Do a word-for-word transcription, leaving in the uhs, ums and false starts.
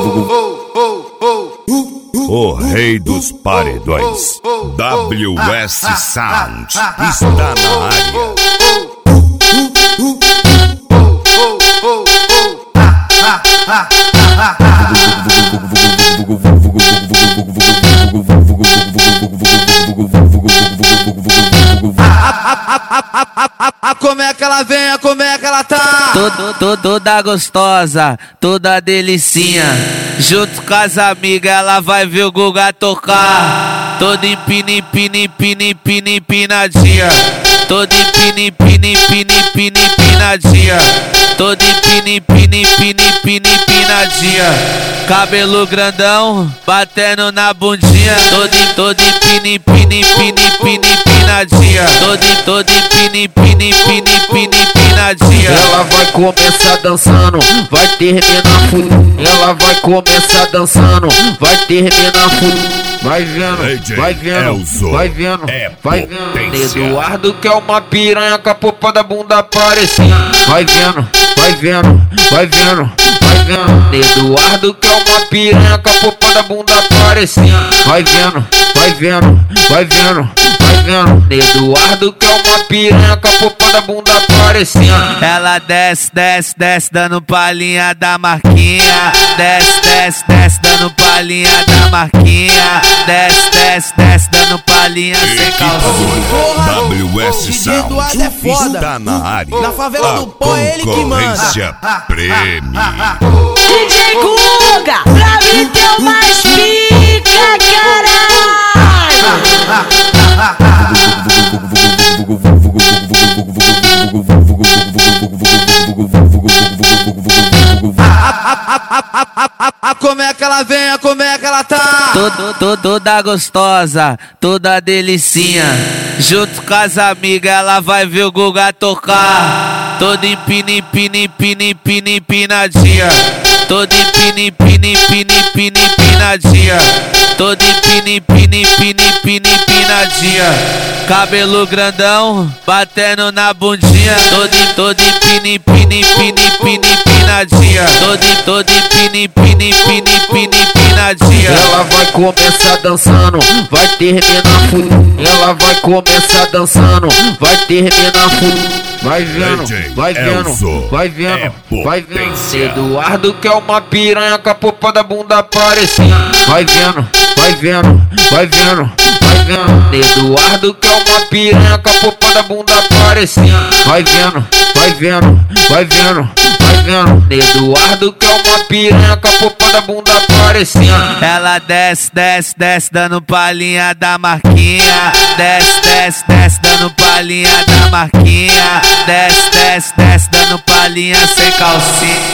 O rei dos paredões, W S Sound, está na área. Como é que ela vem, como é que ela tá? Todo, todo, toda gostosa, toda delicinha. Junto com as amigas ela vai ver o Guga tocar. Toda empina, empina, empina, empina, empinadinha. Toda empina, empina, empina, empina, empinadinha. Toda empina, empina, empina, empina, empinadinha. Cabelo grandão, batendo na bundinha. Toda, toda empina, empina, empina, empina, empinadinha. Toda, toda empina, empina, empina, empina, empinadinha. Ela vai começar dançando, vai terminar fudido. Ela vai começar dançando, vai terminar fudido. Vai vendo, vai vendo, vai vendo, vai vendo. Eduardo que é uma piranha com a popa da bunda aparecendo. Vai vendo, vai vendo, vai vendo, vai vendo. Eduardo que é uma piranha com a popa da bunda aparecendo. Vai vendo, vai vendo, vai vendo, vai vendo. Eduardo que é uma piranha com a popa da bunda aparecendo. Ela desce, desce, desce, dando palhinha da marquinha. Desce, desce, desce, dando palhinha da marquinha. Desce, desce, desce, dando palhinha sem calcinha. W S Sound é foda. está na área. Na favela do pó é ele que manda. Concorrência Prêmio. D J Guga, pra mim teu mais pica, caralho. Como é que ela vem, como é que ela tá? Todo, todo, toda gostosa, toda delicinha. Junto com as amigas ela vai ver o Guga tocar. Toda empina, empina, empina, empina, empinadinha. Toda empina, empina, empina, empina, empinadinha. Toda empina, empina, empina, empina, empinadinha. Cabelo grandão, batendo na bundinha. Toda, toda empina, empina, empina, empina, empinadinha. Toda, toda empina, empina, empina, empina, empinadinha. Ela vai começar dançando, vai terminar fudido. Ela vai começar dançando, vai terminar fudido. Vai vendo, vai vendo, vai vendo, vai vendo. Eduardo que é uma piranha com a popa da bunda aparecendo. Vai vendo, vai vendo, vai vendo, vai vendo. Eduardo que é uma piranha com a popa da bunda aparecendo. Vai vendo, vai vendo, vai vendo, vai vendo. Eduardo que é uma piranha com a popa da bunda aparecendo. Ela desce, desce, desce, dando palhinha da marquinha. Desce, desce, desce, dando palhinha da marquinha. Desce, desce, desce, dando palhinha sem calcinha.